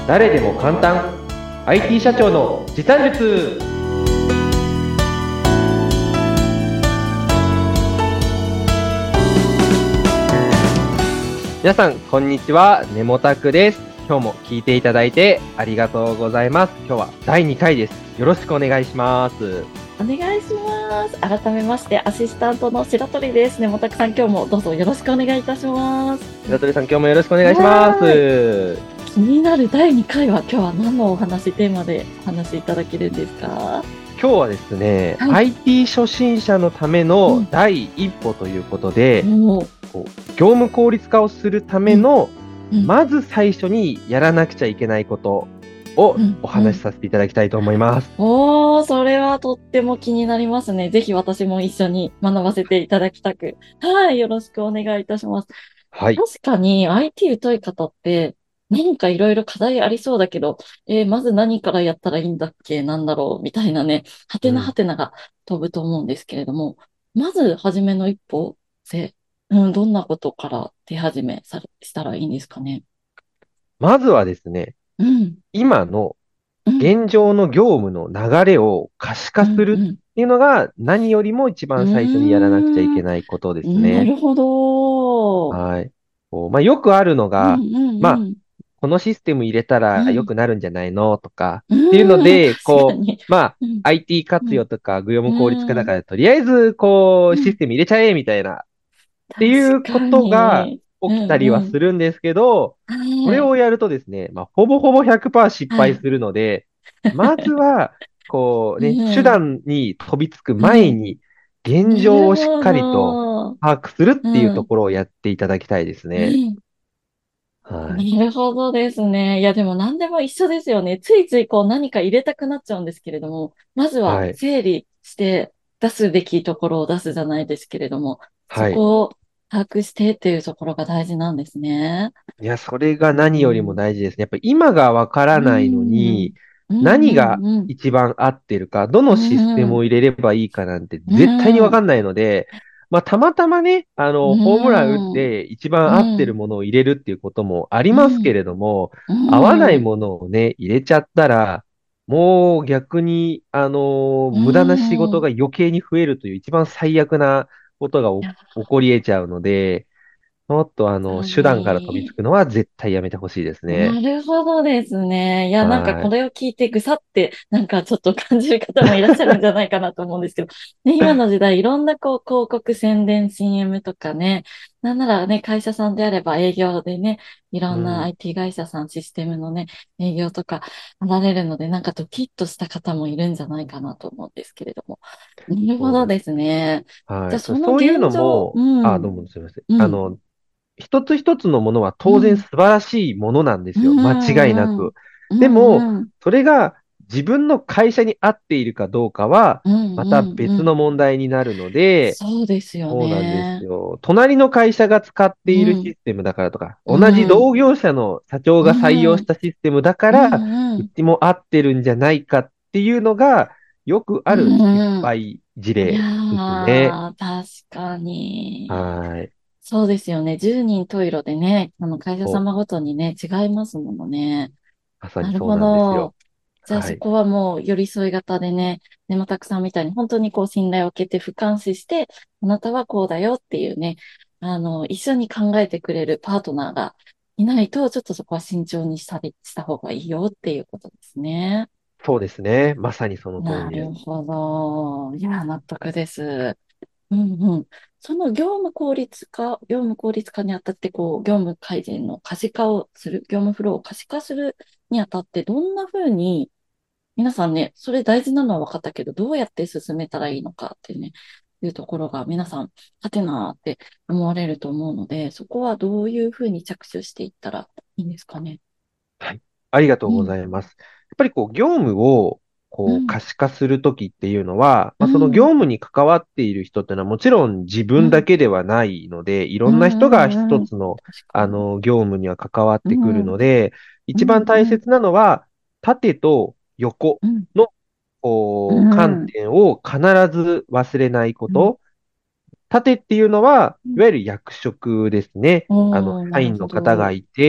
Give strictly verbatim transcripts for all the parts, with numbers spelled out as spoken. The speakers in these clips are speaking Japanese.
誰でも簡単 アイティー 社長の時短術。皆さんこんにちは、ネモタクです。今日も聞いていただいてありがとうございます。今日はだいにかいです。よろしくお願いします。 お願いします。改めましてアシスタントの白鳥です。ねもたくさん、今日もどうぞよろしくお願いいたします。 白鳥さん、今日もよろしくお願いします。 気になるだいにかいは、今日は何のお話、テーマでお話しいただけるんですか？ 今日はですね、 はい、 アイティー 初心者のための第一歩ということで、 うん、 こう業務効率化をするための、 うんうん、 まず最初にやらなくちゃいけないことをお話しさせていただきたいと思います。 うんうん、おー、それはとっても気になりますね。ぜひ私も一緒に学ばせていただきたく。はい、よろしくお願いいたします。 はい。 確かに アイティー 疎い方って、何かいろいろ課題ありそうだけど、えーまず何からやったらいいんだっけなんだろうみたいなね、はてなはうん。 てなが飛ぶと思うんですけれども、まず初めの一歩で、うん、どんなことから手始めされしたらいいんですかね？ まずはですね、 うん、 今のうん、 現状の業務の流れを可視化うん、 するうん。 っていうのが何よりも一う番最初にやらなくちゃいーけないことですん、なね。 るほど。 はい。こうまあ、よくあるのうん、 が、 うん、 まあ、 うん、 このシステム入れたうん、 ら良くなるんじゃないのとか、っていうのうん、 で、こう、 確かに。 まあ、 うん、 アイティーうん、 活用とか、業務効率化うん、 だから、とりあえず、こう、シうん。 ステム入れちゃえ、みたいな、って確いうこかとがに。う起きたりはんうん。 するんですけど、こはい。 れをやるとですね、まあ、ほぼほぼひゃくパーセント失はい。 敗するので、まずは、こううね、手ん。 段に飛びつくうん。 前に、現な状をしっるほかりとど。 把握するっていううん。 ところをやっていただきたいですね。 うん。なはい。 るほどですね。いや、でも何でも一緒ですよね。ついついこう何か入れたくなっちゃうんですけれども、まずははい。 整理して出すべきところを出すじゃないですけれども、そはい。 こを把握してっていうところが大事なんですね。 いや、それがう何よりもん。 大事ですね。やっぱり今がわかうらないのん。 に、 うん。 何がうん。 一番合ってるか、どうのシステムん。 を入れればいいかなんてう絶対にわん。 かんないので、まあ、たまたまね、あうの、ホームラン打っん。 て一番合ってるうん。 ものを入れるっていうこともありうん。 ますけれども、 う合わないん。 ものをね、入れちゃったら、もう逆に、あの、 う無駄な仕事ん。 が余計に増えるという一番最悪なことがいや、 お起こり得ちゃうので、もっとあの、 確か手段から飛びつに。 くのは絶対やめてほしいですね。 なるほどですね。いや、なんかはい。 これを聞いてぐさって、なんかちょっと感じる方もいらっしゃるんじゃないかなと思うんですけど、ね、今の時代いろんなこう広告宣伝 シーエム とかね、なんならね、会社さんであれば営業でね、いろんなうん。 アイティー 会社さん、システムのね、営業とかあられるので、なんかドキッとした方もいるんじゃないかなと思うんですけれども。なるほそうです。 どですね。じはい。そゃあそのそういうの現状、 も、 うあ、どうん、 もすみません。 うん、 あの、一つ一つのものは当然うん、 素晴らしいものなんでうすよ。間違いなん、うん、 く。 うでも、 ん、うん。 それが自分の会社に合っているかどうかは、 うんまたうんうん。 別の問題になるので、 そうですよそうなんですね。 よ。隣の会社が使っているシうん、 ステムだからとか、 う同じん、 同業者の社長うが採用しん、 たシステムだかうら、 ん、うん、 うちも合ってるんじゃないかっていうのが、よくうある失ん。 敗事いや例ですね。 ー、確かに。 はい。 そうですよね。じゅうにん十色でね、あの会社そう。 様ごとにね、違いますものね。 まさにそうなるほなんですよ。 ど。じゃあはい。 そこはもう寄り添い型でね、ねまたくさんみたいに本当にこう信頼を受けて俯瞰視して、あなたはこうだよっていうね、あの、一緒に考えてくれるパートナーがいないと、ちょっとそこは慎重にしたりした方がいいよっていうことですね。 そうですね。まさにその通りなです。 るほど。いや、納得です。うんうん。その業務効率化、業務効率化にあたって、こう、業務改善の可視化をする、業務フローを可視化するにあたって、どんな風に皆さんね、それ大事なのは分かったけど、どうやって進めたらいいのかっていうね、いうところが皆さん、はてなーって思われると思うので、そこはどういうふうに着手していったらいいんですかね？ はい。ありがとうごうん、 ざいます。やっぱりこう、業務をこううん、 可視化するときっていうのは、まあ、その業うん、 務に関わっている人っていうのはもちろん自分だうん、 けではないので、いうん、 ろんな人がうん、うん。 一つの、 確かに。 あの、業務には関わってくるうん、 ので、 うん、 一番大うん、 切なのは、縦と横うん、 のうこう観ん、 点を必ず忘れないこうん、 と。縦っていうのは、 うん。 いわゆる役職ですね。あの、 おー、な社員のるほど。 方がいて、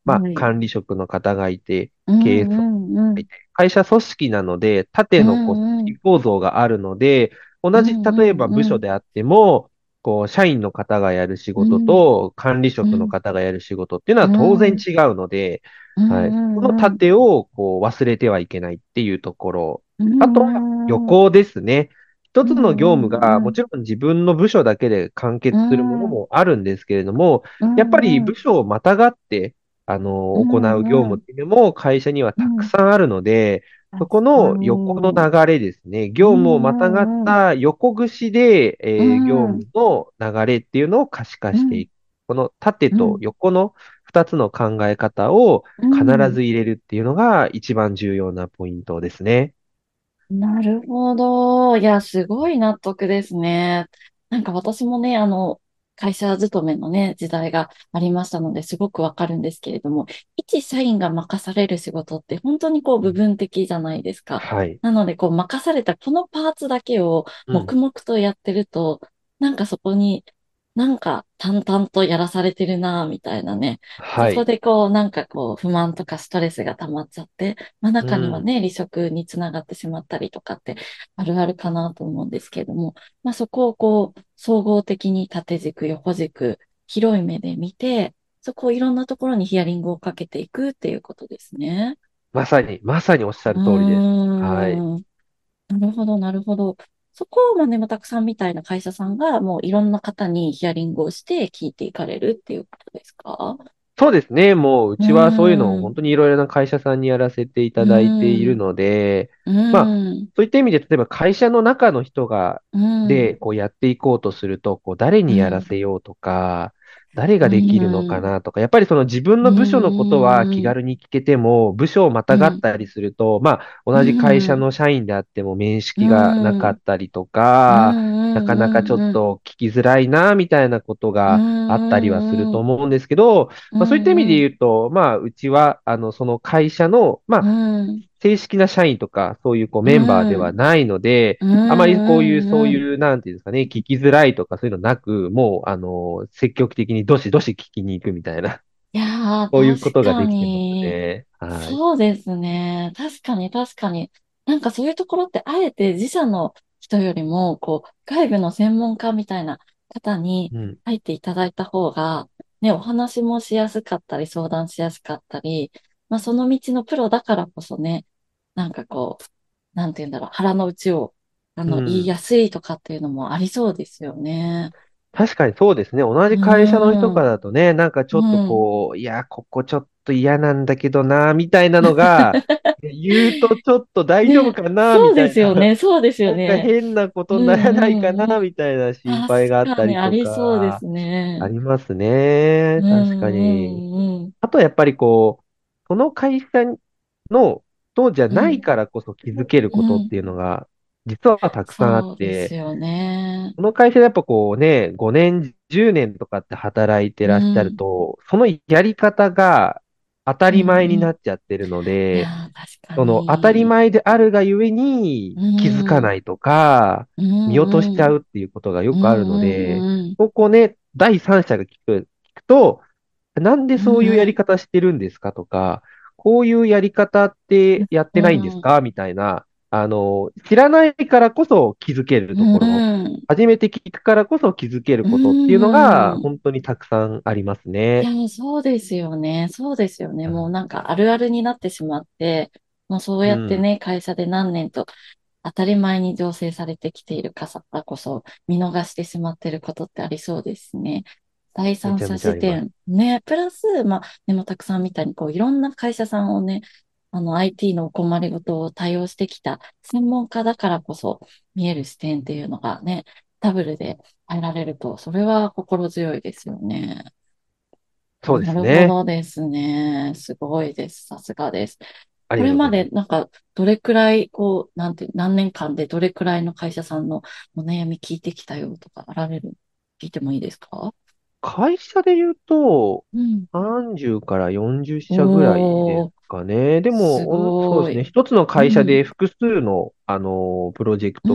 まあ、 はい。 管理職の方がいて、 う経営層んうんうん。 がいて、会社組織なので、縦うのこう組んうん。 織構造があるので、同じ、 うん例えば部うんうん。 署であっても、こう、社員の方がやる仕事うんと管理うん職の方がやる仕事っていうのうは当然ん違うので、 うはい。そのんうん縦をこう忘れてはいけないっていうところ。 うあとはんうん横ですね。一うつの業務がもんちろん自分の部署だけで完う結するものんもあるんですけれども、 うやっぱりんうん部署をまたがって、あの、 う行う業務んっていうのも会社にはたくうんさんあるので、そ確こかの横のに。 流れですね。 う業務をまたがっんうんた横串で、 うえー業んうん務の流れっていうのを可視化うんしていく。この縦とうん横の二つの考え方をう必んず入れるっていうのが一番重要なポイントですね。 なるほど。いや、すごい納得ですね。なんか私もね、あの、会社勤めのね、時代がありましたので、すごくわかるんですけれども、一社員が任される仕事って本当にこう部分的じゃないですか。 はい。 なので、こう任されたこのパーツだけをうん。 黙々とやってると、なんかそこになんか淡々とやらされてるな、みたいなね。そこはい。 でこう、なんかこう、不満とかストレスが溜まっちゃって、まあうん。 中にはね、離職につながってしまったりとかってあるあるかなと思うんですけれども、まあそこをこう、総合的に縦軸、横軸、広い目で見て、そこをいろんなところにヒアリングをかけていくっていうことですね。 まさに、まさにおっしゃうーる通りです。はい。 ん。なるほど、なるほど。そこを、まあね、またくさんみたいな会社さんが、もういろんな方にヒアリングをして聞いていかれるっていうことですか？ そうですね。もう、ううーちはそういうのをん、 本当にいろいろな会社さんにやらせていうただいているーん、 ので、 うまあ、 ーん、 そういった意味で、例えば会社の中の人が、 うーで、 ん、 こうやっていこうとすると、こう誰にやらうん、 せようとか、誰うができるのかん、 なとか、やっぱりその自分うの部署のことは気ん、 軽に聞けても、部署をまうん、 たがったりすると、まあ、 う同じ会社ん、 の社員であっても面う識がなかん、 ったりとうか、なかなかちょっん、 と聞きづらいな、みたいなことうがあったりはするとん、 思うんですけど、 うまあ、そういった意味でん、 言うと、まあ、うちは、あの、その会社の、まうあ、 ん、 正式な社員とか、そういうこううメンバーではん、 ないので、 うあまりこういう、 ん、うん。 そういう、なんていうんですかね、聞きづらいとかそういうのなく、もう、あの、積極的にどしどし聞きに行くみたいな、 いやー、 そういうことが確かできてますに、 ね。はい。 そうですね。確かに、確かに。なんかそういうところって、あえて自社の人よりも、こう、外部の専門家みたいな方にうん。 入っていただいた方が、ね、お話もしやすかったり、相談しやすかったり、まあ、その道のプロだからこそね、なんかこう、なんて言うんだろう、腹の内を、あの、言いうん。 やすいとかっていうのもありそうですよね。 確かにそうですね。同うじ会社の人ーん、 からだとね、なんかちょっとうん。 こう、いや、ここちょっと嫌なんだけどな、みたいなのが、言うとちょっと大丈夫ね、 かな、みそうでたいな。 すよね、そうですよなんかね。 変なことうんにならないかな、 うんうん。 みたいな心確配があっかにあたりとりそうでか、 すね。 ありますね。 う確かんに。 うんうん。 あとやっぱりこう、その会社の人じゃないうんからこそ気づけることっうん。 ていうのが、実はたくさんあっそうですて、 よね。 この会社でやっぱこうね、ごねん、じゅうねんとかって働いてらっしゃるうん。 と、そのやり方が当たうんり前にうん。 なっちゃってるので、 いやー、確かその当たりに。 前であるがゆえにう気づかん。 ないとか、 う見落としちゃんうん。 うっていうことがようくあるのんで、 うんここね、第三者が聞く、聞くと、なんでうそういうやりん。 方してるんですかとか、こういうやり方ってやってうないんですん。 かみたいな、あの、知らないからこそ気づけるうところ、 ん。 初めて聞くからこそ気づけるうことっていうのが、 ん。 本当にたくさんありますね。 いや、そうですよね。そうですよね。もううんなんかあるあるになってしまって、もうそうやってうん。 ね、会社で何年と当たり前に醸成されてきているからこそ、見逃してしまっていることってありそうですね。第三者めちゃめちゃあります。 視点。ね、プラス、まあ、ね、もたくさんみたいに、こう、いろんな会社さんをね、あの、アイティー のお困りごとを対応してきた専門家だからこそ見える視点っていうのがね、ダブルで入られると、それは心強いですよね。 そうでなるほすね。 どですね。すごいです。さすがです。 ありこれまがとうございます。 でなんか、どれくらい、こう、なんて、何年間でどれくらいの会社さんのお悩み聞いてきたよとか、あられる、聞いてもいいですか？ 会社で言うと、 うん。 さんじゅうからよんじゅっ社ぐらいですおー、 かね。ですも、おそうですね。 ごい。 一つの会社うん、 で複数の、あの、プロジェクうん、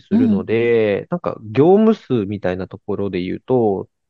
トが動いたりするのうん、 で、なんか業務数みたいなところで言うと、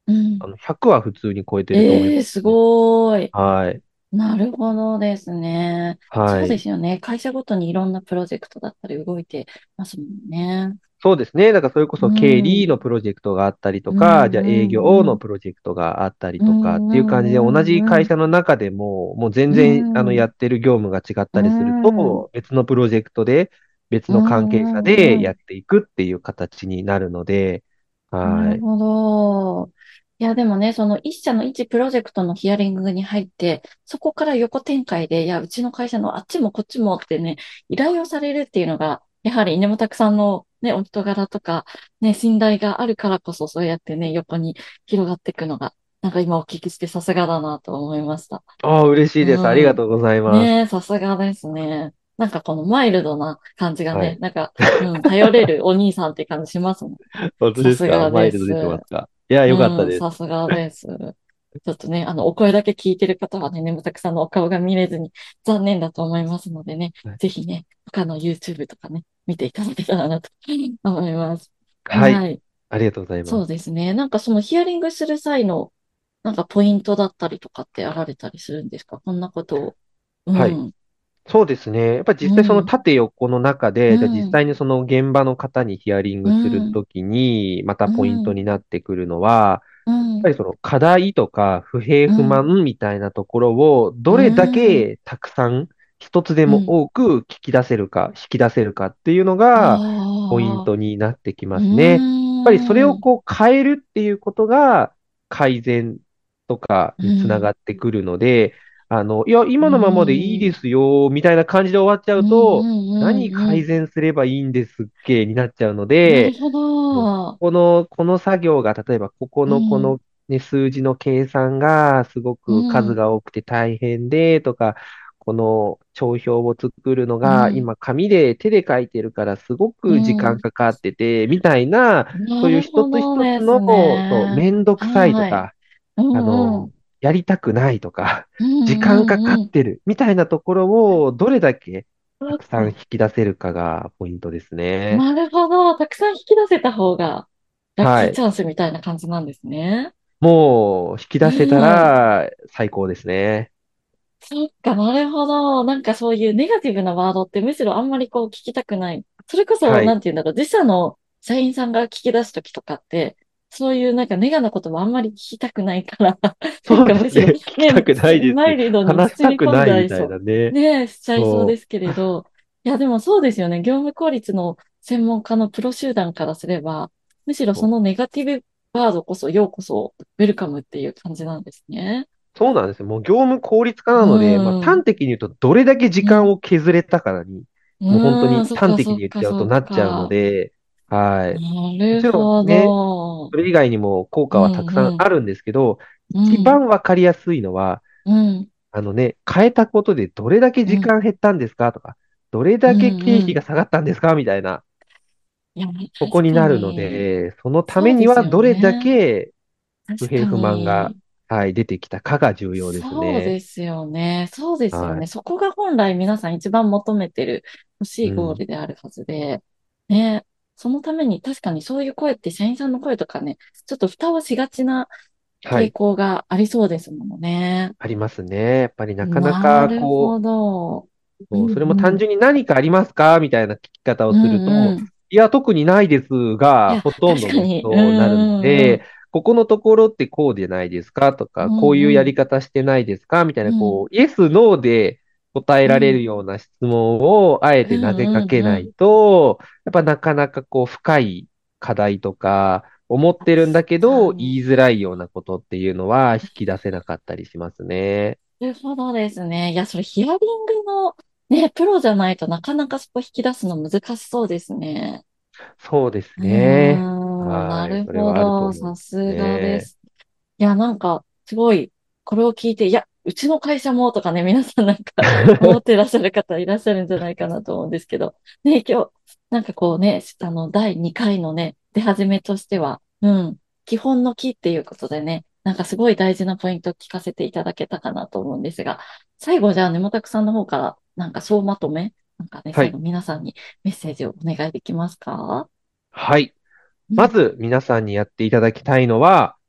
うん。 あの、ひゃくは普通に超えてると思いまええ、すすね。 ごい。 はい。 なるほどですね。そうではい。 すよね。会社ごとにいろんなプロジェクトだったり動いてますもんね。 そうですね。だからそれこうそ経理ん。 のプロジェクトがあったりとうか、じゃあ営ん、うん、うん。 業のプロジェクトがあったりうとかっていう感じで、 ん、 同じうん、うん。 会社の中でも、もう全う然、あの、やん、 ってる業務が違っうたりするん、 と、別のプロジェクトで、別うの関係者でん、うん。 やっていくっていう形になるので、はい。 なるほど。いや、でもね、その一社の一プロジェクトのヒアリングに入って、そこから横展開で、いや、うちの会社のあっちもこっちもってね、依頼をされるっていうのが、やはり稲本さんのね、お人柄とか、ね、信頼があるからこそ、そうやってね、横に広がっていくのが、なんか今お聞きしてさすがだなと思いました。 ああ、嬉しいうです。ありがん。 とうございます。 ねえ、さすがですね。なんかこのマイルドな感じがね、 はい。 なんか、うん、頼れるお兄さんって感じしますもん。 本当ですさすがです。 か？マイルド出てますか？いや、よかったうん、 です。 さすがです。ちょっとね、あの、お声だけ聞いてる方はね、眠たくさんのお顔が見れずに残念だと思いますのでね、 はい。 ぜひね、他の YouTube とかね、見ていただけたらなと思います。 はい。 はい。 ありがとうございまそうす。 ですね。なんかそのヒアリングする際の、なんかポイントだったりとかってあられたりするんですか？こんなことを。うはい。 ん。 そうですね。やっぱり実際そのうん。 縦横の中うで、じゃあ実ん。 際にその現場の方にヒアリンうグするん。 ときに、またうポイントん。 になってくるのは、 うん。 やっぱりその課題とか不平不うん。 満みたいなところをうどれだん。 けたくさん一つでうん。 も多く聞き出せるか、引き出せるかっていうのがポインああ。 トになってきうますね。やっぱりそれをん。 こう変えるっていうことが改善とかにつなうん。 がってくるので、あの、いや、 う今のままでいいん。 ですよ、みたいな感じで終わっちゃうん。 うと、 うん。 何うん。 改善すればいいんですっけになっちゃうのなるで、 ほもうど。 この、この作業が、例えば、ここのこうん。 の、ね、数字の計算がすごうく数ん。 が多くて大変で、とか、この帳表を作るのうん。 が今紙で手で書いてるからすごうく時間ん。 かかってて、みたいな、そういうなるほ一つどです一つの、そう、 ね。 めんどくさいとはい。 か、 うあん。うの、 ん。 やりたくないとか、 う時間かん。うん。 かってる、みたいなところをどれだけたくさん引そうか。 き出せるかがポイントですね。 なるほど。たくさん引き出せた方がラッキはい。 ーチャンスみたいな感じなんですね。 もう、引きう出せたん。 ら最高ですね。 そっか、なるほど。なんかそういうネガティブなワードってむしろあんまりこう聞きたくない。それこそ、 はい。 なんて言うんだろう。自社の社員さんが聞き出すときとかって、そういうなんかネガなこともあんまり聞きたくないから、なんそうかむしろですね。聞きたね、 くないですね。 マイルドに話したく包み込んないみたいじゃいそなね。 う。ね、しちゃいそうでそすけれど。いや、でもそうですよね。業務効率の専門家のプロ集団からすれば、むしろそう。 のネガティブワードこそ、ようこそ、ウェルカムっていう感じなんですね。 そうなんですよ。もう業務効率化なうので、まあん。 端的に言うとどれだけ時うん。 間を削れたかに、もう本当うーん、そっかに端的にそっかそっ言っちゃうとなっちゃうのか。 で、はい。 なもちろんるほね、 ど。 それ以外にも効果はたくうん、うん、 さんあるんですけど、一うん、 番わかりやすいのは、 うん、 あのね、変えたことでどれだけうん、 時間減ったんですかとか、どれうん、 だけ経うん。 費が下がったんですかみたいな、 いや、 そこ確かになるのに。 で、そのためにはそうですよどれだね。 け不確か平不満が、 に。 はい、出てきたかが重要ですね。 そうですよね。そうですよね。 はい。 そこが本来皆さん一番求めてる欲しいゴーうん。 ルであるはずで。ね。そのために確かにそういう声って社員さんの声とかね、ちょっと蓋をしがちな傾はい。 向がありそうですもんね。 ありますね。やっぱりなかななか、 るほこど。 う、 うそうそれもんうん。 単純に何かありますかみたいな聞き方をうすると、 んうん。 いや、特にないですが、 いや、 ほとんどの確かに。う人になるので、 んうんここのところってこうでないですかとうか、こういうやりんうん。 方してないですかみたいな、 うん。 こう、イエス、ノーで答えられるうん。 ような質問をあえうん。 て投げかうん。 けないうん。 と、やっぱなかなかこう、深い課題とか、思ってるんだけど、言い確かに。 づらいようなことっていうのは引き出せなかったりしますね。 なるほどですね。いや、それヒアリングのね、プロじゃないとなかなかそこ引き出すの難しそうですね。 そうですうね。 ーん、なはい。 るそれはあるとほど。 思うんですさすがでね。 す。いや、なんか、すごい、これを聞いて、いや、うちの会社もとかね、皆さんなんか思ってらっしゃる方いらっしゃるんじゃないかなと思うんですけど、ね、今日、なんかこうね、あの、だいにかいのね、出始めとしては、うん、基本の木っていうことでね、なんかすごい大事なポイントを聞かせていただけたかなと思うんですが、最後じゃあ、ねもたくさんの方から、なんか総まとめ、なんかね、 はい。 最後皆さんにメッセージをお願いできますか？ はい。 うん、 まず皆さんにやっていただきたいのは、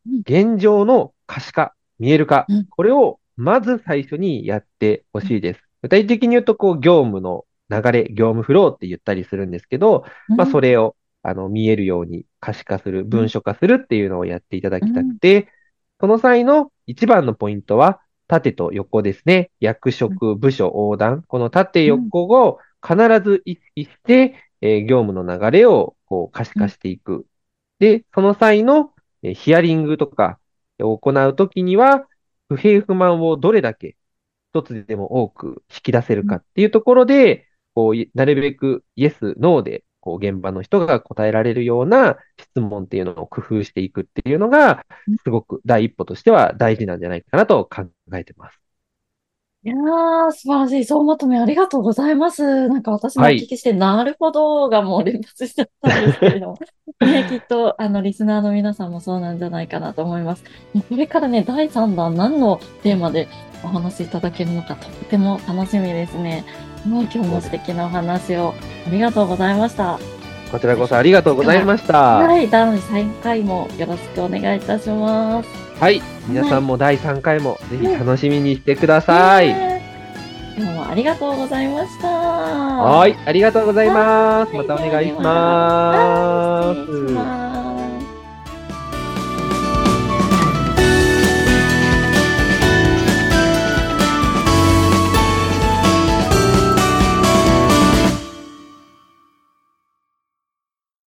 うん、 現状の可視化、見える化、 うん、 これをまず最初にやってほうん、 しいです。具体的に言うと、こう、業務の流れ、業務フローって言ったりするんですけど、まあ、 うん、 それを、あの、見えるように可視化する、 うん、 文書化するっていうのをやっていただきたくうん、 て、その際の一番のポイントは、縦と横ですね。役職、部署、横断。この縦、 うん、 横を必ず意識して、えー業務の流れをこう可視化していく。で、その際のえーヒアリングとかを行うときには、不平不満をどれだけ一つでも多く引き出せるうん。 かっていうところで、こう、いなるべくイエス、ノーで、こう、現場の人が答えられるような質問っていうのを工夫していくっていうのが、すごく第一歩としては大事なんじゃないかなと考えてます。 いやー、素晴らしい。総まとめありがとうございます。なんか私もはい。 お聞きして、なるほどがもう連発しちゃったんですけれども。ね、きっと、あの、リスナーの皆さんもそうなんじゃないかなと思います。もうこれからね、だいさんだん何のテーマでお話しいただけるのか、とっても楽しみですね。もう今日も素そうです。 敵なお話をありがとうございました。 こちらぜひ、 こそありがとういつか、 ございました。 はい、だいさんかいもよろしくお願いいたします。 はい。皆はい。 さんもだいさんかいもぜひね、 楽しみにしてくだねさい。 え。今日もありがとうございました。ははい。ありがとうございます。まーい。ではでたお願いしは、はい。失ま礼しす。 ます。